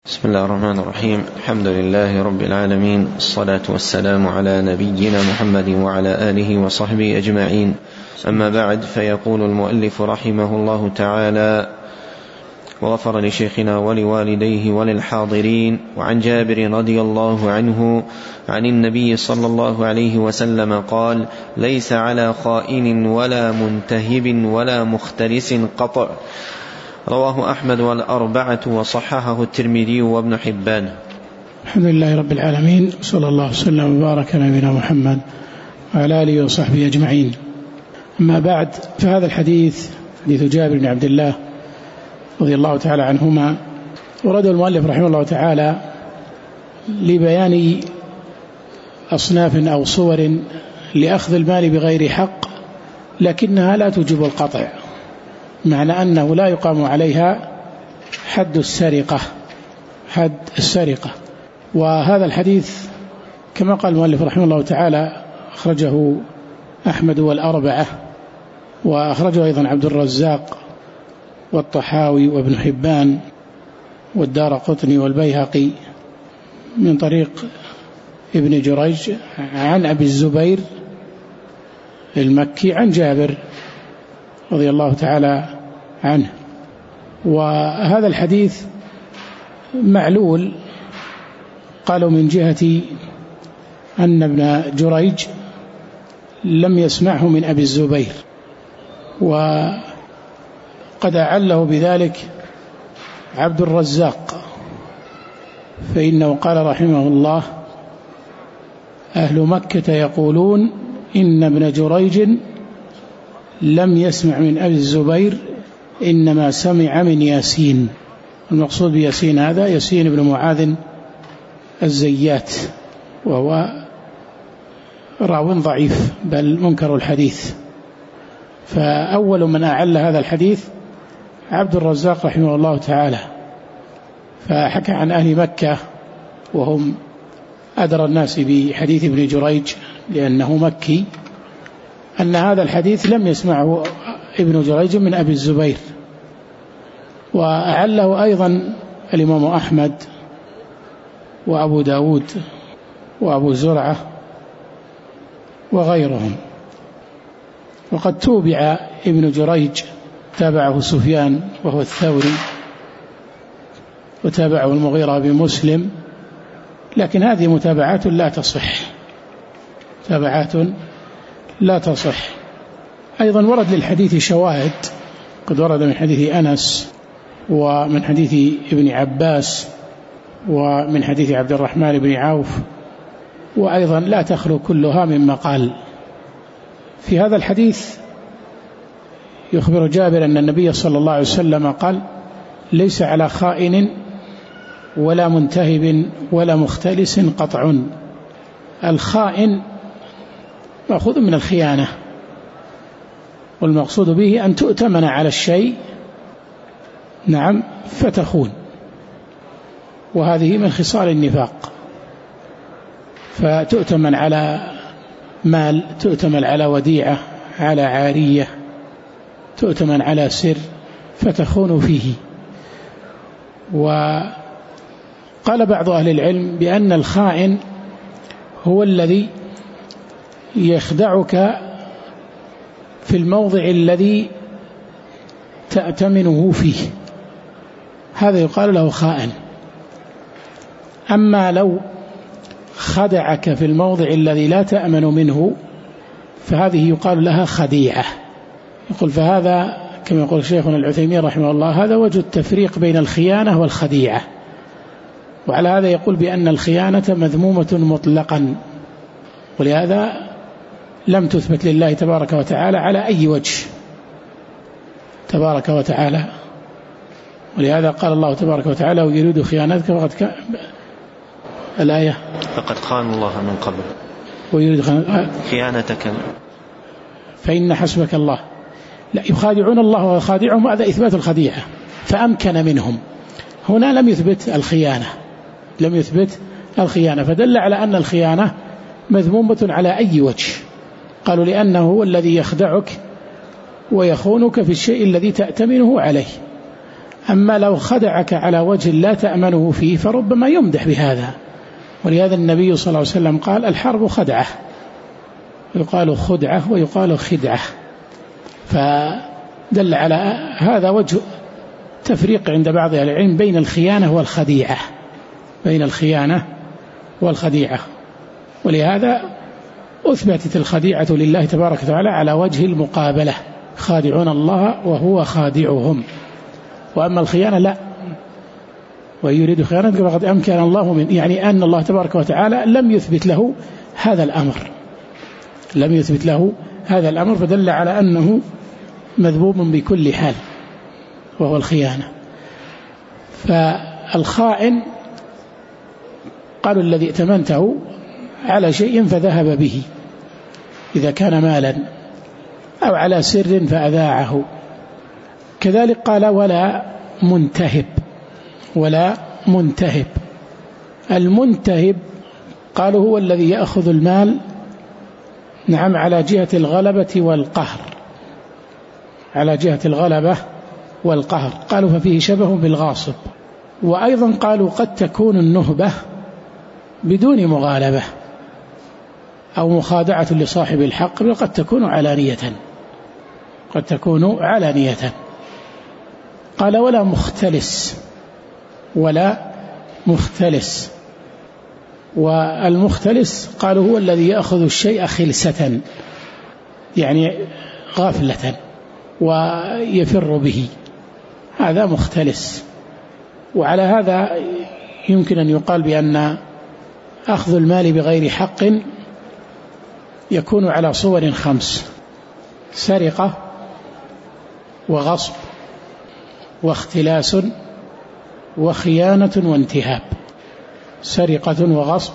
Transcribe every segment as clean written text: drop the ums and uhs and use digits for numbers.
بسم الله الرحمن الرحيم. الحمد لله رب العالمين، الصلاة والسلام على نبينا محمد وعلى آله وصحبه أجمعين. أما بعد، فيقول المؤلف رحمه الله تعالى: وغفر لشيخنا ولوالديه وللحاضرين. وعن جابر رضي الله عنه عن النبي صلى الله عليه وسلم قال: ليس على خائن ولا منتهب ولا مختلس قطع. رواه أحمد والأربعة وصححه الترمذي وابن حبان. الحمد لله رب العالمين، صلى الله وسلم وبارك على نبينا محمد وعلى آله وصحبه أجمعين. أما بعد، فهذا الحديث حديث جابر بن عبد الله رضي الله تعالى عنهما، ورده المؤلف رحمه الله تعالى لبيان أصناف أو صور لأخذ المال بغير حق، لكنها لا توجب القطع، معنى أنه لا يقام عليها حد السرقة. وهذا الحديث كما قال المؤلف رحمه الله تعالى أخرجه أحمد والأربعة، وأخرجه أيضا عبد الرزاق والطحاوي وابن حبان والدارقطني والبيهقي من طريق ابن جريج عن أبي الزبير المكي عن جابر رضي الله تعالى عنه. وهذا الحديث معلول، قالوا من جهة أن ابن جريج لم يسمعه من أبي الزبير، وقد أعله بذلك عبد الرزاق، فإنه قال رحمه الله: أهل مكة يقولون إن ابن جريج لم يسمع من أبي الزبير، إنما سمع من ياسين. المقصود بياسين هذا ياسين بن معاذ الزيات، وهو راو ضعيف بل منكر الحديث. فأول من أعل هذا الحديث عبد الرزاق رحمه الله تعالى، فحكى عن أهل مكة وهم أدرى الناس بحديث ابن جريج لأنه مكي، أن هذا الحديث لم يسمعه ابن جريج من أبي الزبير. وأعله أيضا الإمام أحمد وأبو داود وأبو زرعة وغيرهم. وقد توبع ابن جريج، تابعه سفيان وهو الثوري، وتابعه المغيرة بمسلم، لكن هذه متابعات لا تصح. أيضا ورد للحديث شواهد، قد ورد من حديث أنس ومن حديث ابن عباس ومن حديث عبد الرحمن بن عوف، وأيضا لا تخلو كلها من مقال. في هذا الحديث يخبر جابر أن النبي صلى الله عليه وسلم قال: ليس على خائن ولا منتهب ولا مختلس قطع. الخائن مأخوذ من الخيانة، والمقصود به أن تؤتمن على الشيء فتخون، وهذه من خصال النفاق. فتؤتمن على مال، تؤتمن على وديعة، على عارية، تؤتمن على سر فتخون فيه. وقال بعض أهل العلم بأن الخائن هو الذي يخدعك في الموضع الذي تأتمنه فيه، هذا يقال له خائن. أما لو خدعك في الموضع الذي لا تأمن منه، فهذه يقال لها خديعة. يقول فهذا كما يقول شيخنا العثيمين رحمه الله: هذا وجه التفريق بين الخيانة والخديعة. وعلى هذا يقول بأن الخيانة مذمومة مطلقا، ولهذا لم تثبت لله تبارك وتعالى على أي وجه تبارك وتعالى. ولهذا قال الله تبارك وتعالى: ويريد خيانتك فقد الآية فقد خان الله من قبل ويريد خيانتك فإن حسبك الله. لا، يخادعون الله ويخادعهم، هذا إثبات الخديعة، فأمكن منهم. هنا لم يثبت الخيانة، فدل على أن الخيانة مذمومة على أي وجه. قالوا لأنه هو الذي يخدعك ويخونك في الشيء الذي تأتمنه عليه. أما لو خدعك على وجه لا تأمنه فيه فربما يمدح بهذا. ولهذا النبي صلى الله عليه وسلم قال الحرب خدعة، يقال خدعة ويقال خدعة، فدل على هذا وجه تفريق عند بعض أهل العلم بين الخيانة والخديعة، بين الخيانة والخديعة. ولهذا أثبتت الخديعة لله تبارك وتعالى على وجه المقابلة، خادعون الله وهو خادعهم. وأما الخيانة لا، ويريد خيانة فقد أمكن الله من، يعني أن الله تبارك وتعالى لم يثبت له هذا الأمر، لم يثبت له هذا الأمر، فدل على أنه مذموم بكل حال وهو الخيانة. فالخائن قالوا الذي ائتمنته على شيء فذهب به إذا كان مالا، أو على سر فأذاعه. كذلك قال ولا منتهب، ولا منتهب. المنتهب قالوا هو الذي يأخذ المال نعم على جهة الغلبة والقهر، على جهة الغلبة والقهر، قالوا ففيه شبه بالغاصب. وأيضا قالوا قد تكون النهبة بدون مغالبة أو مخادعة لصاحب الحق، بل قد تكون علانية، قد تكون علانية. قال ولا مختلس، ولا مختلس. والمختلس قالوا هو الذي يأخذ الشيء خلسة، يعني غفلة ويفر به، هذا مختلس. وعلى هذا يمكن أن يقال بأن أخذ المال بغير حق يكون على صور 5: سرقة، وغصب، واختلاس، وخيانة، وانتهاب. سرقة وغصب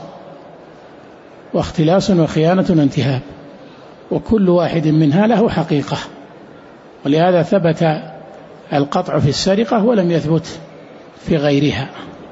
واختلاس وخيانة وانتهاب، وكل واحد منها له حقيقة. ولهذا ثبت القطع في السرقة ولم يثبت في غيرها.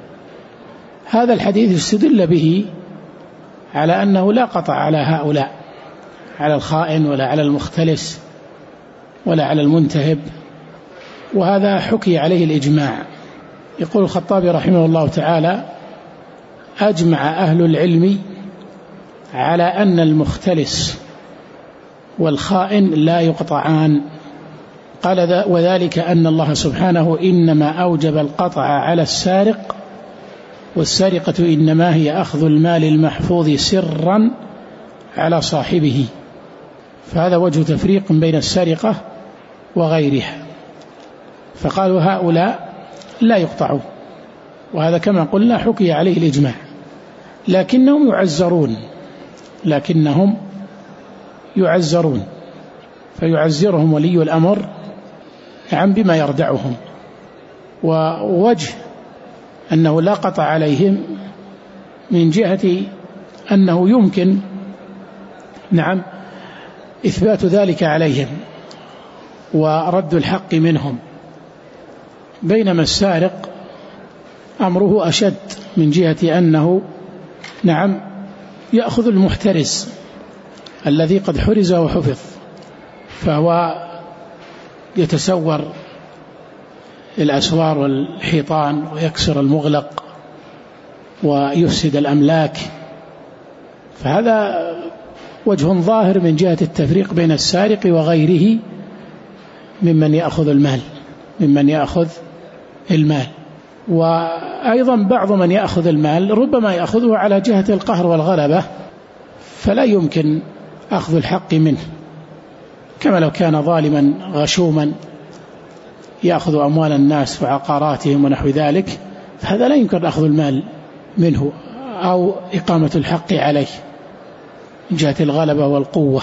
هذا الحديث استدل به على أنه لا قطع على هؤلاء، على الخائن ولا على المختلس ولا على المنتهب، وهذا حكي عليه الإجماع. يقول الخطابي رحمه الله تعالى: أجمع أهل العلم على أن المختلس والخائن لا يقطعان. قال وذلك أن الله سبحانه إنما أوجب القطع على السارق، والسرقة إنما هي أخذ المال المحفوظ سرا على صاحبه، فهذا وجه تفريق بين السرقة وغيرها. فقالوا هؤلاء لا يقطعون، وهذا كما قلنا حكي عليه الإجماع، لكنهم يعزرون، لكنهم يعزرون، فيعزرهم ولي الأمر نعم بما يردعهم. ووجه أنه لا قطع عليهم من جهة أنه يمكن نعم إثبات ذلك عليهم ورد الحق منهم، بينما السارق أمره أشد من جهة أنه نعم يأخذ المحترز الذي قد حرز وحفظ، فهو يتسور الأسوار والحيطان ويكسر المغلق ويفسد الأملاك. فهذا وجه ظاهر من جهة التفريق بين السارق وغيره ممن يأخذ المال، ممن يأخذ المال. وأيضا بعض من يأخذ المال ربما يأخذه على جهة القهر والغلبة، فلا يمكن أخذ الحق منه، كما لو كان ظالما غشوما يأخذ أموال الناس وعقاراتهم ونحو ذلك، فهذا لا يمكن أخذ المال منه أو إقامة الحق عليه من جهة الغلبة والقوة.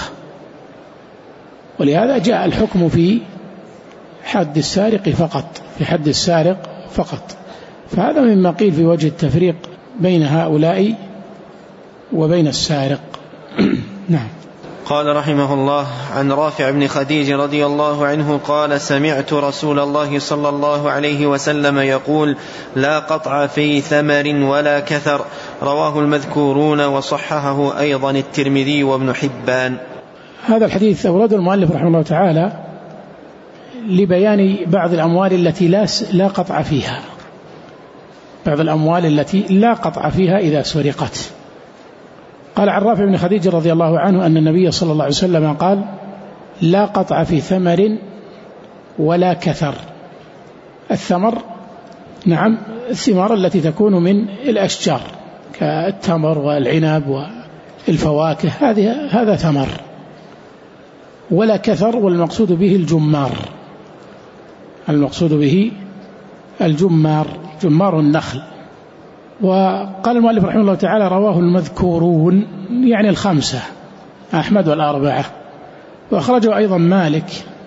ولهذا جاء الحكم في حد السارق فقط، في حد السارق فقط. فهذا مما قيل في وجه التفريق بين هؤلاء وبين السارق. نعم. قال رحمه الله: عن رافع بن خديج رضي الله عنه قال: سمعت رسول الله صلى الله عليه وسلم يقول: لا قطع في ثمر ولا كثر. رواه المذكورون وصححه أيضا الترمذي وابن حبان. هذا الحديث أورده المؤلف رحمه الله تعالى لبيان بعض الأموال التي لا قطع فيها، بعض الأموال التي لا قطع فيها إذا سرقت. قال عن رافع بن خديج رضي الله عنه أن النبي صلى الله عليه وسلم قال: لا قطع في ثمر ولا كثر. الثمر نعم الثمار التي تكون من الأشجار كالتمر والعنب والفواكه، هذا ثمر. ولا كثر، والمقصود به الجمار، المقصود به الجمار، جمار النخل. وقال المؤلف رحمه الله تعالى: رواه المذكورون، يعني الخمسة، أحمد والأربعة، وأخرجه أيضا مالك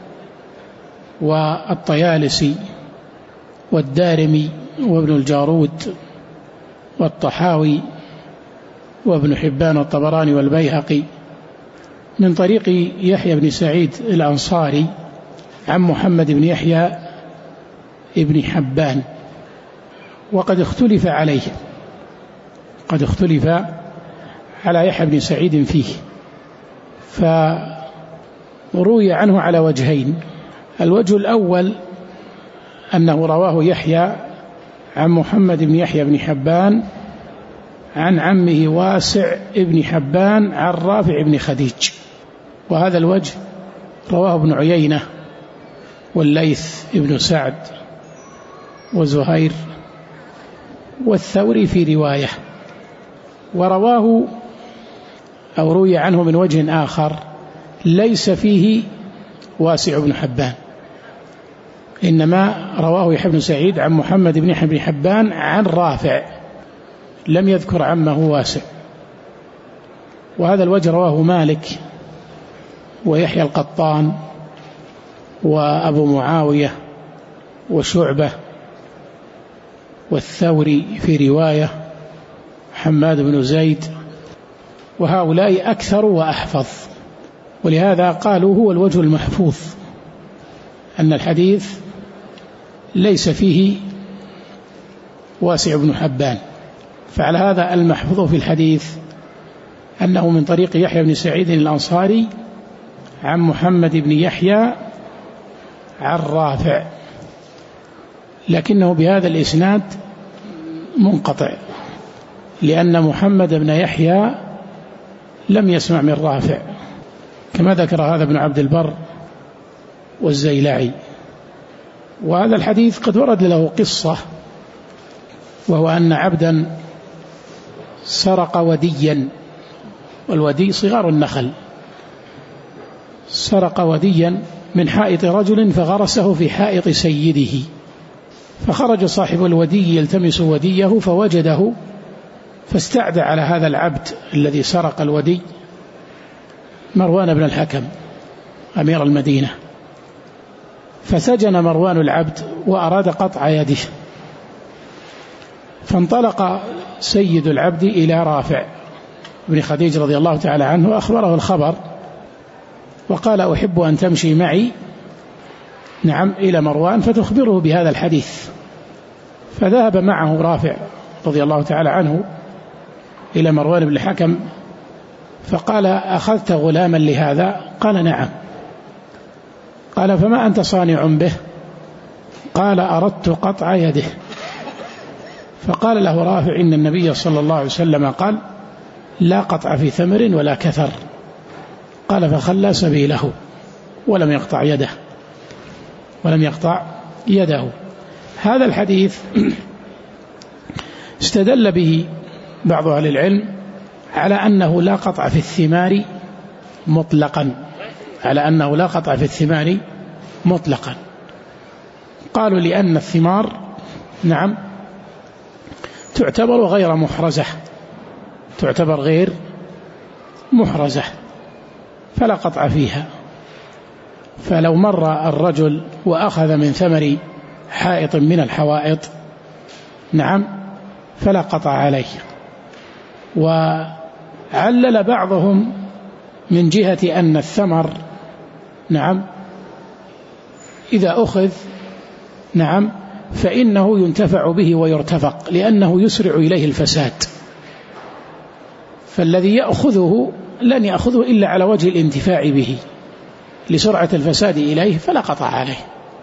والطيالسي والدارمي وابن الجارود والطحاوي وابن حبان والطبراني والبيهقي من طريق يحيى بن سعيد الأنصاري عن محمد بن يحيى ابن حبان. وقد اختلف عليه، قد اختلف على يحيى بن سعيد فيه، فروي عنه على وجهين. الوجه الأول أنه رواه يحيى عن محمد بن يحيى بن حبان عن عمه واسع بن حبان عن رافع بن خديج، وهذا الوجه رواه ابن عيينة والليث بن سعد وزهير والثوري في رواية. ورواه أو روي عنه من وجه آخر ليس فيه واسع بن حبان، إنما رواه يحيى بن سعيد عن محمد بن يحيى بن حبان عن رافع، لم يذكر عمه واسع. وهذا الوجه رواه مالك ويحيى القطان وأبو معاوية وشعبة والثوري في رواية حماد بن زيد، وهؤلاء أكثر وأحفظ. ولهذا قالوا هو الوجه المحفوظ، أن الحديث ليس فيه واسع بن حبان. فعلى هذا المحفوظ في الحديث أنه من طريق يحيى بن سعيد الأنصاري عن محمد بن يحيى عن رافع، لكنه بهذا الإسناد منقطع، لأن محمد بن يحيى لم يسمع من رافع، كما ذكر هذا ابن عبد البر والزيلعي. وهذا الحديث قد ورد له قصة، وهو أن عبدا سرق وديا، والودي صغار النخل، سرق وديا من حائط رجل فغرسه في حائط سيده، فخرج صاحب الودي يلتمس وديه فوجده، فاستعدى على هذا العبد الذي سرق الودي مروان بن الحكم أمير المدينة، فسجن مروان العبد وأراد قطع يده، فانطلق سيد العبد إلى رافع بن خديج رضي الله تعالى عنه وأخبره الخبر، وقال: أحب أن تمشي معي نعم إلى مروان فتخبره بهذا الحديث. فذهب معه رافع رضي الله تعالى عنه إلى مروان بن الحكم، فقال: أخذت غلاما لهذا؟ قال: نعم. قال: فما أنت صانع به؟ قال: أردت قطع يده. فقال له رافع: إن النبي صلى الله عليه وسلم قال: لا قطع في ثمر ولا كثر. قال: فخلى سبيله ولم يقطع يده، ولم يقطع يده. هذا الحديث استدل به بعض أهل العلم على أنه لا قطع في الثمار مطلقا، على أنه لا قطع في الثمار مطلقا. قالوا لأن الثمار نعم تعتبر غير محرزة، تعتبر غير محرزة، فلا قطع فيها. فلو مر الرجل وأخذ من ثمر حائط من الحوائط نعم فلا قطع عليه. وعلل بعضهم من جهة أن الثمر نعم إذا أخذ نعم فإنه ينتفع به ويرتفق، لأنه يسرع إليه الفساد، فالذي يأخذه لن يأخذه إلا على وجه الانتفاع به لسرعة الفساد إليه، فلا قطع عليه.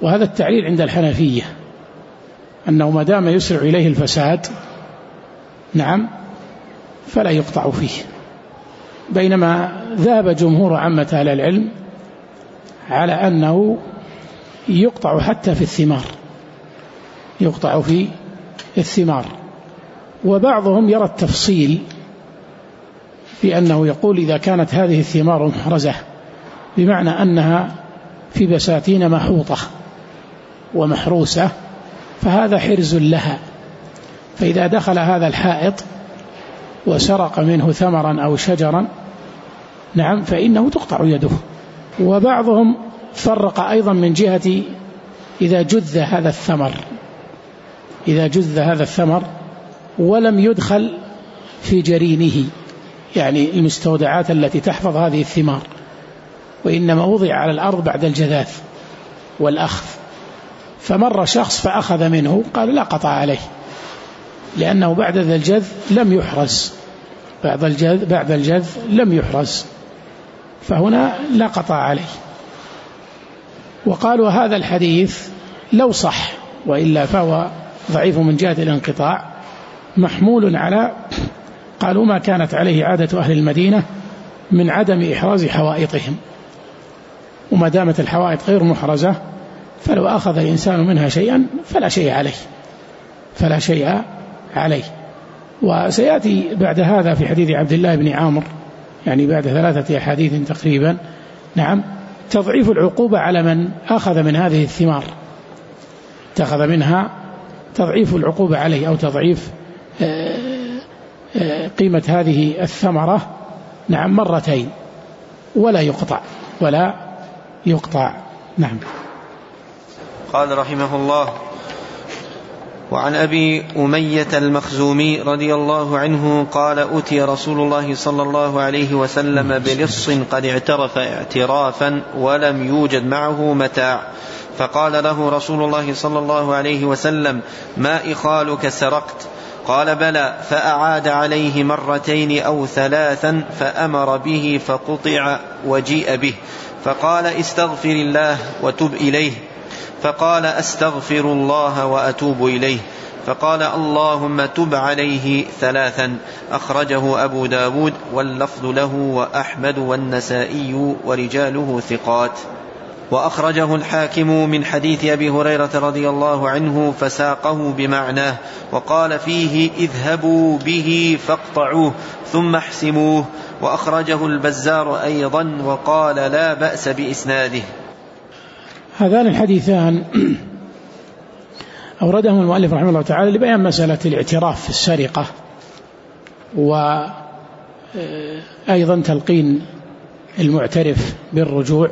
وهذا التعليل عند الحنفية أنه ما دام يسرع إليه الفساد نعم فلا يقطع فيه، بينما ذهب جمهور عامة أهل العلم على أنه يقطع حتى في الثمار، يقطع في الثمار. وبعضهم يرى التفصيل في أنه يقول إذا كانت هذه الثمار محرزة بمعنى أنها في بساتين محوطة ومحروسة فهذا حرز لها، فإذا دخل هذا الحائط وسرق منه ثمرا أو شجرا نعم فإنه تقطع يده. وبعضهم فرق أيضا من جهة إذا جذ هذا الثمر، إذا جذ هذا الثمر ولم يدخل في جرينه، يعني المستودعات التي تحفظ هذه الثمار، وإنما وضع على الأرض بعد الجذاذ والأخذ، فمر شخص فأخذ منه قال لا قطع عليه، لأنه بعد ذا الجذ لم يحرز، بعد الجذ لم يحرز، فهنا لا قطع عليه. وقالوا هذا الحديث لو صح وإلا فهو ضعيف من جهة الانقطاع، محمول على قالوا ما كانت عليه عادة أهل المدينة من عدم إحراز حوائطهم، وما دامت الحوائط غير محرزة فلو أخذ الإنسان منها شيئا فلا شيء عليه، فلا شيء عليه. وسيأتي بعد هذا في حديث عبد الله بن عامر، يعني بعد 3 أحاديث تقريبا نعم، تضعيف العقوبة على من أخذ من هذه الثمار، اتخذ منها تضعيف العقوبة عليه أو تضعيف قيمة هذه الثمرة نعم مرتين، ولا يقطع نعم. قال رحمه الله: وعن أبي أمية المخزومي رضي الله عنه قال: أتي رسول الله صلى الله عليه وسلم بلص قد اعترف اعترافا ولم يوجد معه متاع، فقال له رسول الله صلى الله عليه وسلم: ما إخالك سرقت؟ قال: بلى. فأعاد عليه 2 أو 3 فأمر به فقطع وجيء به، فقال: استغفر الله وتب إليه. فقال: أستغفر الله وأتوب إليه. فقال: اللهم تب عليه 3. أخرجه أبو داود واللفظ له وأحمد والنسائي ورجاله ثقات. وأخرجه الحاكم من حديث أبي هريرة رضي الله عنه فساقه بمعناه، وقال فيه: اذهبوا به فاقطعوه ثم احسموه. وأخرجه البزار أيضا وقال لا بأس بإسناده. هذان الحديثان أوردهم المؤلف رحمه الله تعالى لبيان مسألة الاعتراف في السرقة، وأيضا تلقين المعترف بالرجوع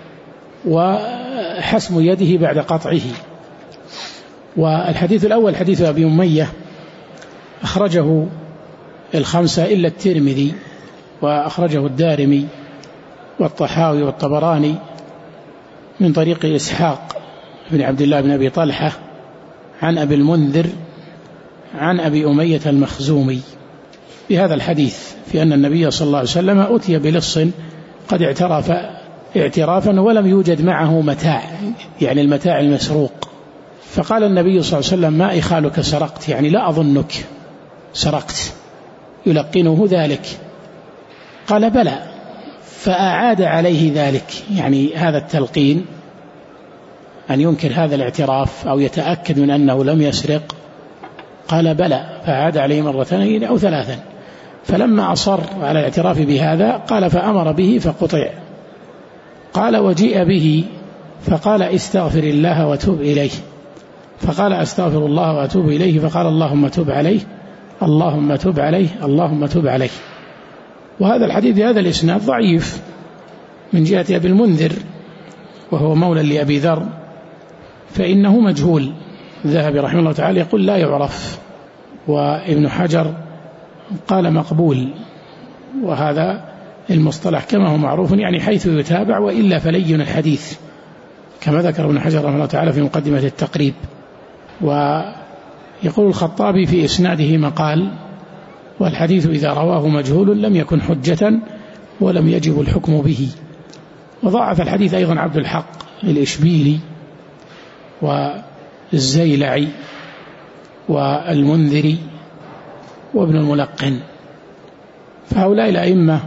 وحسم يده بعد قطعه. والحديث الأول حديث أبي أمية أخرجه 5 إلا الترمذي، وأخرجه الدارمي والطحاوي والطبراني من طريق إسحاق بن عبد الله بن أبي طلحة عن أبي المنذر عن أبي أمية المخزومي بهذا الحديث، في أن النبي صلى الله عليه وسلم أتي بلص قد اعترف اعترافا ولم يوجد معه متاع، يعني المتاع المسروق، فقال النبي صلى الله عليه وسلم: ما إخالك سرقت؟ يعني لا أظنك سرقت، يلقنه ذلك. قال: بلى. فأعاد عليه ذلك، يعني هذا التلقين أن ينكر هذا الاعتراف أو يتأكد من أنه لم يسرق. قال: بلى. فأعاد عليه 2 أو 3. فلما أصر على الاعتراف بهذا قال: فأمر به فقطع. قال: وجيء به فقال: استغفر الله وتوب إليه. فقال: أستغفر الله وأتوب إليه. فقال: اللهم تب عليه، اللهم تب عليه، اللهم تب عليه. وهذا الحديث هذا الإسناد ضعيف من جهة أبي المنذر، وهو مولى لأبي ذر، فإنه مجهول. الذهبي رحمه الله تعالى يقول لا يعرف، وابن حجر قال مقبول، وهذا المصطلح كما هو معروف يعني حيث يتابع، وإلا فلين الحديث، كما ذكر ابن حجر رحمه الله تعالى في مقدمة التقريب. ويقول الخطابي في إسناده مقال: والحديث إذا رواه مجهول لم يكن حجة ولم يجب الحكم به. وضعف الحديث أيضا عبد الحق الإشبيلي والزيلعي والمنذري وابن الملقن. فهؤلاء الأئمة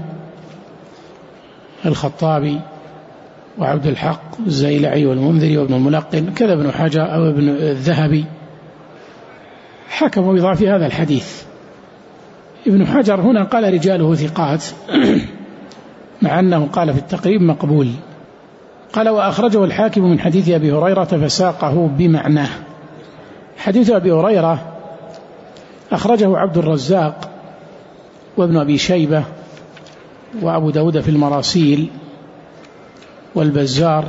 الخطابي وعبد الحق الزيلعي والمنذري وابن الملقن كذا ابن حجر أو ابن الذهبي حكموا بضعف هذا الحديث. ابن حجر هنا قال رجاله ثقات مع أنه قال في التقريب مقبول. قال وأخرجه الحاكم من حديث أبي هريرة فساقه بمعناه. حديث أبي هريرة أخرجه عبد الرزاق وابن أبي شيبة وأبو داود في المراسيل والبزار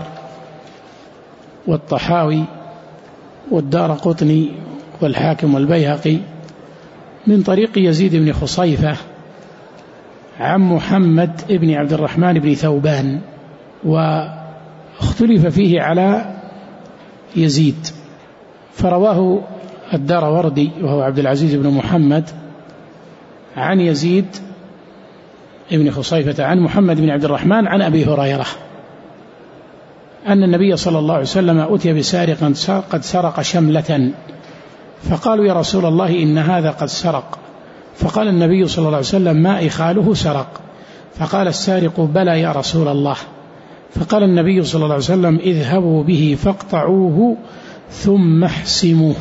والطحاوي والدارقطني والحاكم والبيهقي من طريق يزيد بن خصيفة عن محمد بن عبد الرحمن بن ثوبان، واختلف فيه على يزيد، فرواه الداروردي وهو عبد العزيز بن محمد عن يزيد بن خصيفة عن محمد بن عبد الرحمن عن أبي هريرة أن النبي صلى الله عليه وسلم أتي بسارق قد سرق شملة، فقالوا يا رسول الله إن هذا قد سرق، فقال النبي صلى الله عليه وسلم ما إخاله سرق، فقال السارق بلى يا رسول الله، فقال النبي صلى الله عليه وسلم اذهبوا به فاقطعوه ثم احسموه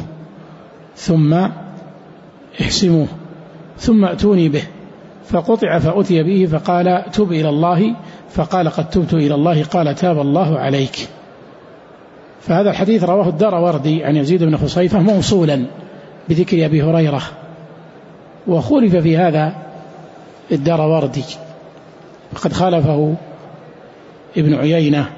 ثم أتوني به، فقطع فأتي به فقال تب إلى الله، فقال قد تبت إلى الله، قال تاب الله عليك. فهذا الحديث رواه الداروردي عن يزيد بن خصيفة موصولا بذكر أبي هريرة، وخولف في هذا الداروردي فقد خالفه ابن عيينة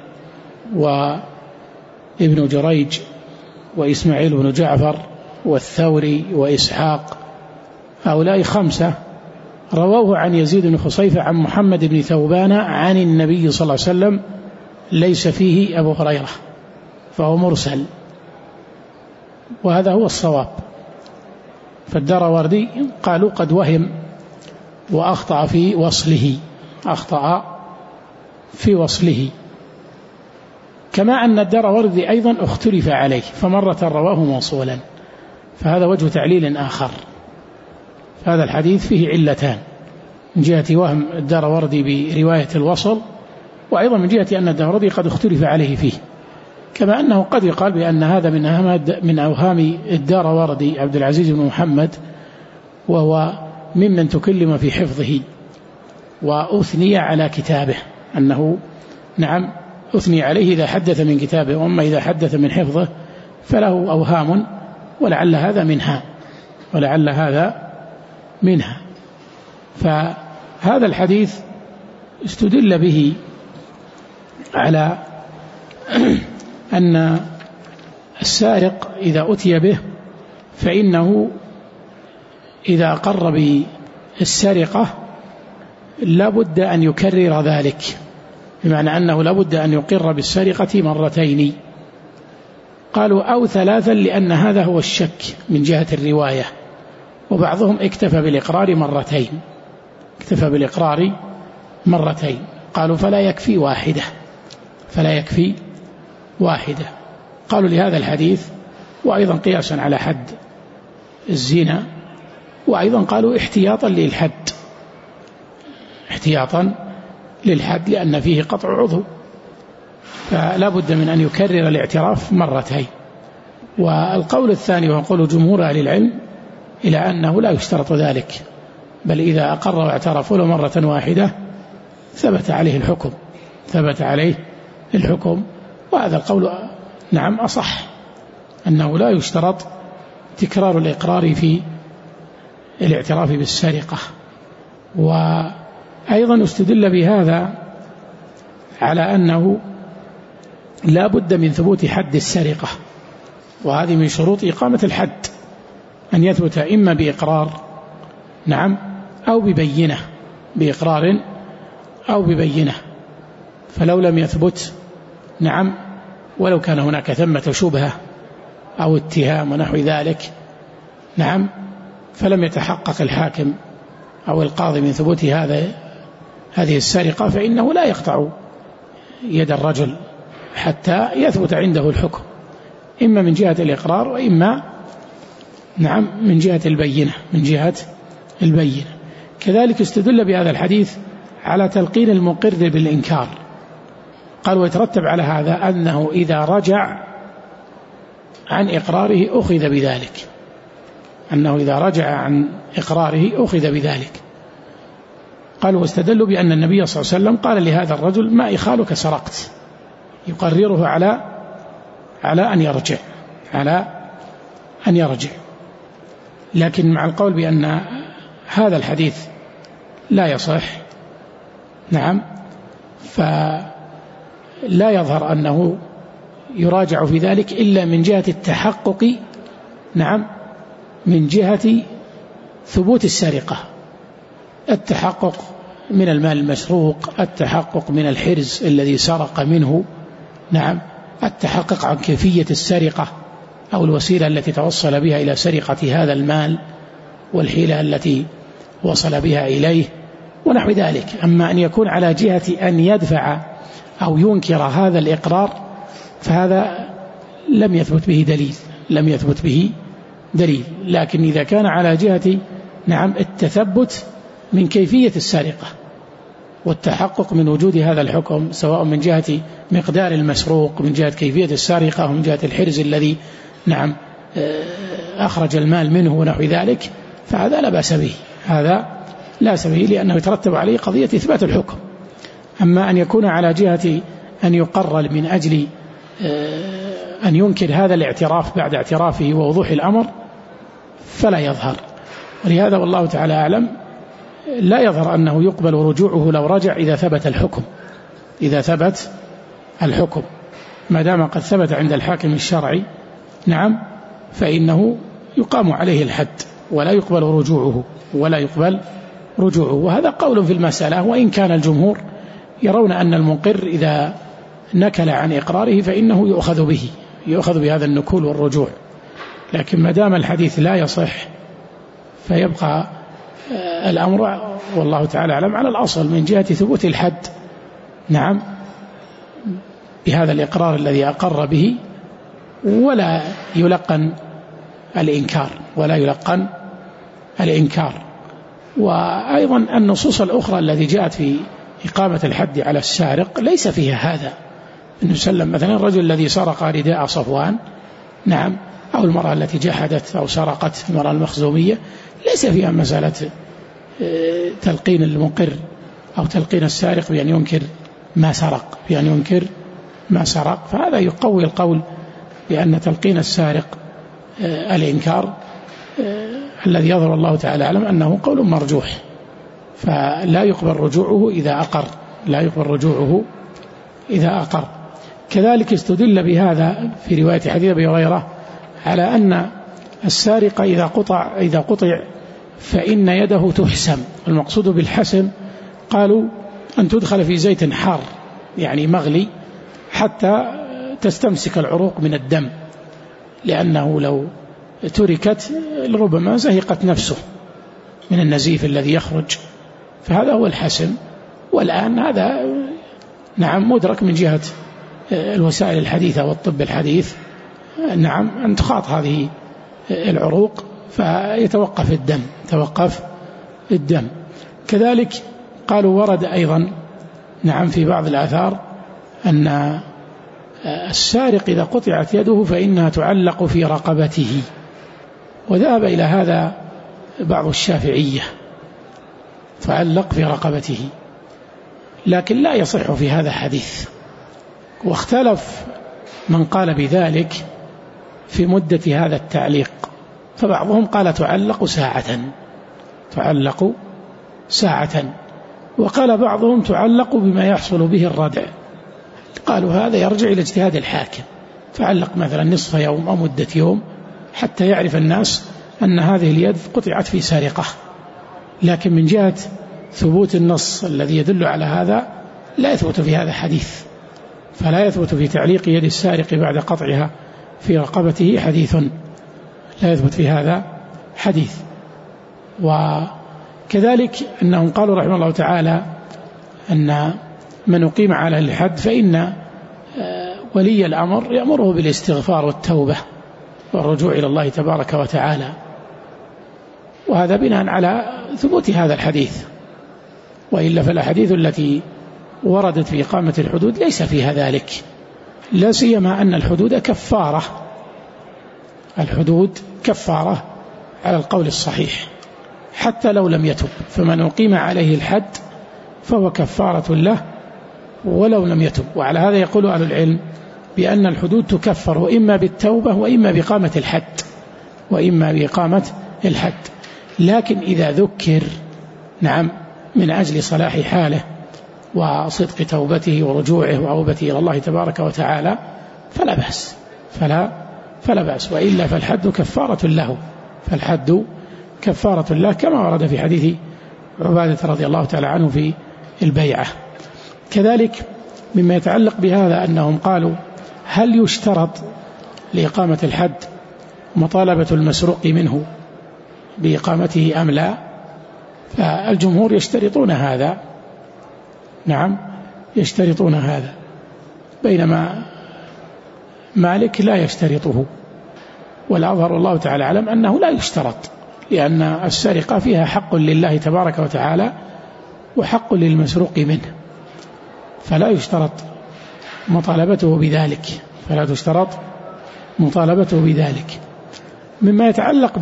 وابن جريج وإسماعيل بن جعفر والثوري وإسحاق، هؤلاء خمسة رووه عن يزيد بن خصيفة عن محمد بن ثوبان عن النبي صلى الله عليه وسلم ليس فيه أبو هريرة، فهو مرسل، وهذا هو الصواب. فالداروردي قالوا قد وهم وأخطأ في وصله، كما أن الداروردي أيضا اختلف عليه، فمرة رواه موصولا، فهذا وجه تعليل آخر. هذا الحديث فيه علتان، من جهة وهم الداروردي برواية الوصل، وأيضا من جهة أن الداروردي قد اختلف عليه فيه، كما أنه قد يقال بأن هذا من أوهام الداروردي عبد العزيز بن محمد، وهو ممن تكلم في حفظه وأثني على كتابه، أنه نعم أثني عليه إذا حدث من كتابه، وأما إذا حدث من حفظه فله أوهام، ولعل هذا منها. فهذا الحديث استدل به على أن السارق إذا أتي به فإنه إذا أقر بالسرقة لا بد أن يكرر ذلك، بمعنى أنه لا بد أن يقر بالسرقة مرتين، قالوا أو ثلاثا، لأن هذا هو الشك من جهة الرواية، وبعضهم اكتفى بالإقرار مرتين، قالوا فلا يكفي واحدة. قالوا لهذا الحديث، وأيضا قياسا على حد الزنا، وأيضا قالوا احتياطا للحد لأن فيه قطع عضو، فلا بد من أن يكرر الاعتراف مرتين. والقول الثاني وهو قول جمهور أهل العلم إلى أنه لا يشترط ذلك، بل إذا أقر واعترف له مرة واحدة ثبت عليه الحكم، وهذا القول نعم أصح، أنه لا يشترط تكرار الإقرار في الاعتراف بالسرقة. وأيضا استدل بهذا على أنه لا بد من ثبوت حد السرقة، وهذه من شروط إقامة الحد، أن يثبت إما بإقرار نعم أو ببينة، بإقرار أو ببينة. فلو لم يثبت نعم، ولو كان هناك ثمة شبهة أو اتهام ونحو ذلك نعم، فلم يتحقق الحاكم أو القاضي من ثبوت هذه السرقة، فإنه لا يقطع يد الرجل حتى يثبت عنده الحكم، إما من جهة الإقرار وإما نعم من جهة البينة، من جهة البينة. كذلك استدل بهذا الحديث على تلقين المقر بالإنكار، قال ويترتب على هذا أنه إذا رجع عن إقراره أخذ بذلك، أنه إذا رجع عن إقراره أخذ بذلك. قال واستدلوا بأن النبي صلى الله عليه وسلم قال لهذا الرجل ما إخالك سرقت، يقرره على أن يرجع، لكن مع القول بأن هذا الحديث لا يصح نعم، فلا يظهر أنه يراجع في ذلك إلا من جهة التحقق نعم، من جهة ثبوت السرقة، التحقق من المال المسروق، التحقق من الحرز الذي سرق منه نعم، التحقق عن كيفية السرقة أو الوسيلة التي توصل بها إلى سرقة هذا المال والحيلة التي وصل بها إليه ونحو ذلك. أما أن يكون على جهة أن يدفع أو ينكر هذا الإقرار فهذا لم يثبت به دليل، لكن إذا كان على جهة نعم التثبت من كيفية السرقة والتحقق من وجود هذا الحكم، سواء من جهة مقدار المسروق، من جهة كيفية السرقة، ومن جهة الحرز الذي نعم أخرج المال منه ونحو ذلك، فهذا لا بأس به، هذا لا بأس به لأنه يترتب عليه قضية إثبات الحكم. أما أن يكون على جهة أن يقرر من أجل أن ينكر هذا الاعتراف بعد اعترافه ووضوح الأمر فلا يظهر، ولهذا والله تعالى أعلم لا يظهر أنه يقبل رجوعه لو رجع إذا ثبت الحكم، ما دام قد ثبت عند الحاكم الشرعي نعم، فإنه يقام عليه الحد ولا يقبل رجوعه. وهذا قول في المسألة، وإن كان الجمهور يرون أن المقر إذا نكل عن إقراره فإنه يؤخذ بهذا النكول والرجوع، لكن ما دام الحديث لا يصح فيبقى الأمر والله تعالى أعلم على الأصل من جهة ثبوت الحد نعم بهذا الإقرار الذي أقر به، ولا يلقن الإنكار. وأيضا النصوص الأخرى التي جاءت في إقامة الحد على السارق ليس فيها هذا. النبي صلى الله عليه وسلم مثلا الرجل الذي سرق رداء صفوان نعم، أو المرأة التي جحدت أو سرقت المرأة المخزومية، ليس فيها مسألة تلقين المقر أو تلقين السارق بأن ينكر ما سرق، فهذا يقوي القول بأن تلقين السارق الإنكار الذي يظهر الله تعالى أعلم أنه قول مرجوح، فلا يقبل رجوعه إذا أقر. كذلك استدل بهذا في رواية حديث أبي هريرة على أن السارق إذا قطع فإن يده تحسم. المقصود بالحسم قالوا أن تدخل في زيت حار يعني مغلي حتى تستمسك العروق من الدم، لأنه لو تركت ربما زهقت نفسه من النزيف الذي يخرج، فهذا هو الحسم. والآن هذا نعم مدرك من جهة الوسائل الحديثة والطب الحديث نعم، أن تخاط هذه العروق فيتوقف الدم. كذلك قالوا ورد أيضا نعم في بعض الآثار أن السارق إذا قطعت يده فإنها تعلق في رقبته، وذهب إلى هذا بعض الشافعية، تعلق في رقبته، لكن لا يصح في هذا حديث. واختلف من قال بذلك في مدة هذا التعليق، فبعضهم قال تعلق ساعة، وقال بعضهم تعلق بما يحصل به الردع. قالوا هذا يرجع إلى اجتهاد الحاكم، تعلق مثلا نصف يوم أو مدة يوم حتى يعرف الناس أن هذه اليد قطعت في سارقة، لكن من جهة ثبوت النص الذي يدل على هذا لا يثبت في هذا حديث، فلا يثبت في تعليق يد السارق بعد قطعها في رقبته حديث، لا يثبت في هذا حديث. وكذلك أنهم قالوا رحمه الله تعالى أن من أقيم على الحد فإن ولي الأمر يأمره بالاستغفار والتوبة والرجوع إلى الله تبارك وتعالى، وهذا بناء على ثبوت هذا الحديث. وإلا فالأحاديث التي وردت في إقامة الحدود ليس فيها ذلك، لا سيما أن الحدود كفارة، الحدود كفارة على القول الصحيح حتى لو لم يتب، فمن أقيم عليه الحد فهو كفارة له ولو لم يتب. وعلى هذا يقول أهل العلم بأن الحدود تكفر وإما بالتوبة وإما بإقامة الحد، وإما بإقامة الحد. لكن إذا ذكر نعم من أجل صلاح حاله وصدق توبته ورجوعه وعوبته إلى الله تبارك وتعالى فلا بأس، فلا بأس. وإلا فالحد كفارة له، فالحد كفارة له كما ورد في حديث عبادة رضي الله تعالى عنه في البيعة. كذلك مما يتعلق بهذا أنهم قالوا هل يشترط لإقامة الحد مطالبة المسروق منه بإقامته أم لا؟ فالجمهور يشترطون هذا، نعم يشترطون هذا، بينما مالك لا يشترطه. والأظهر الله تعالى أعلم أنه لا يشترط، لأن السرقة فيها حق لله تبارك وتعالى وحق للمسروق منه، فلا يشترط مطالبته بذلك، فلا تشترط مطالبته بذلك. مما يتعلق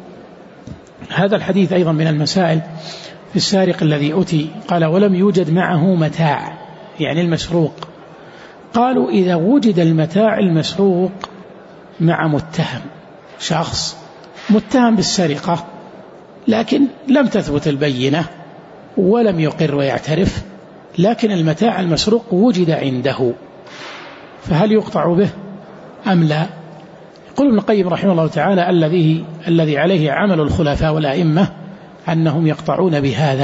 بهذا الحديث أيضا من المسائل في السارق الذي أتي قال ولم يوجد معه متاع، يعني المسروق. قالوا إذا وجد المتاع المسروق مع متهم، شخص متهم بالسرقة لكن لم تثبت البينة ولم يقر ويعترف، لكن المتاع المسروق وجد عنده، فهل يقطع به أم لا؟ يقول ابن القيم رحمه الله تعالى الذي عليه عمل الخلفاء والأئمة أنهم يقطعون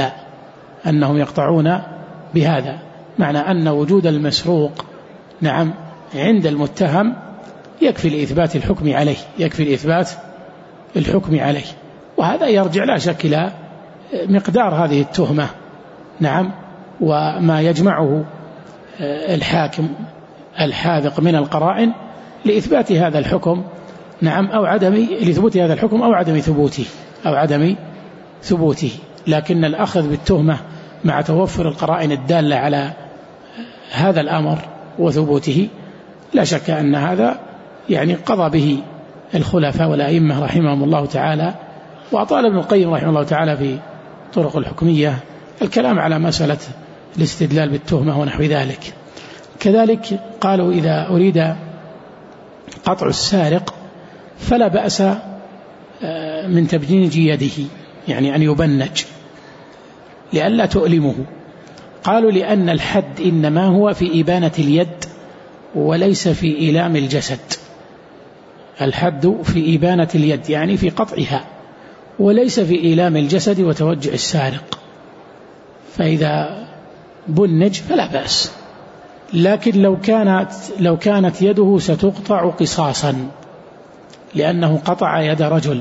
بهذا، معنى أن وجود المسروق نعم عند المتهم يكفي لإثبات الحكم عليه، وهذا يرجع لا شك إلى مقدار هذه التهمة نعم، وما يجمعه الحاكم الحاذق من القرائن لإثبات هذا الحكم نعم لثبوت هذا الحكم أو عدم ثبوته. لكن الأخذ بالتهمة مع توفر القرائن الدالة على هذا الأمر وثبوته لا شك أن هذا يعني قضى به الخلفاء والأئمة رحمهم الله تعالى. وأطال ابن القيم رحمه الله تعالى في طرق الحكمية الكلام على مسألة الاستدلال بالتهمة ونحو ذلك. كذلك قالوا إذا أريد قطع السارق فلا بأس من تبنيج يده، يعني أن يبنج لئلا تؤلمه. قالوا لأن الحد إنما هو في إبانة اليد وليس في إيلام الجسد، الحد في إبانة اليد يعني في قطعها وليس في إيلام الجسد وتوجع السارق، فإذا بنج فلا بأس. لكن لو كانت يده ستقطع قصاصا لأنه قطع يد رجل،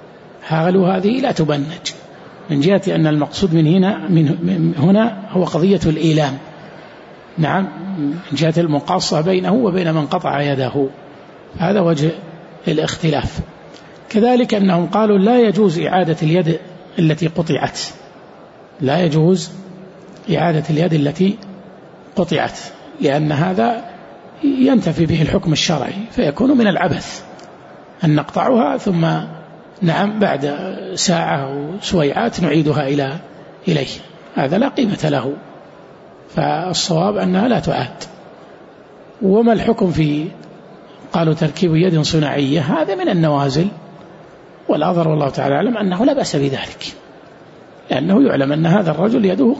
هذه لا تبنج، من جهة أن المقصود من هنا هو قضية الإيلام نعم، من جهة المقاصة بينه وبين من قطع يده، هذا وجه الاختلاف. كذلك أنهم قالوا لا يجوز إعادة اليد التي قطعت، لا يجوز إعادة اليد التي قطعت، لأن هذا ينتفي به الحكم الشرعي فيكون من العبث أن نقطعها ثم نعم بعد ساعة أو سويعات نعيدها إليه، هذا لا قيمة له، فالصواب أنها لا تعاد. وما الحكم في قالوا تركيب يد صناعية؟ هذا من النوازل، والأظهر والله تعالى أعلم أنه لا بأس بذلك، لأنه يعلم أن هذا الرجل يده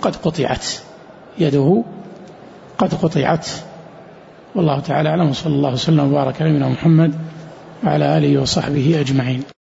قد قطعت، والله تعالى أعلم. صلى الله وسلم وبارك على نبينا محمد وعلى آله وصحبه أجمعين.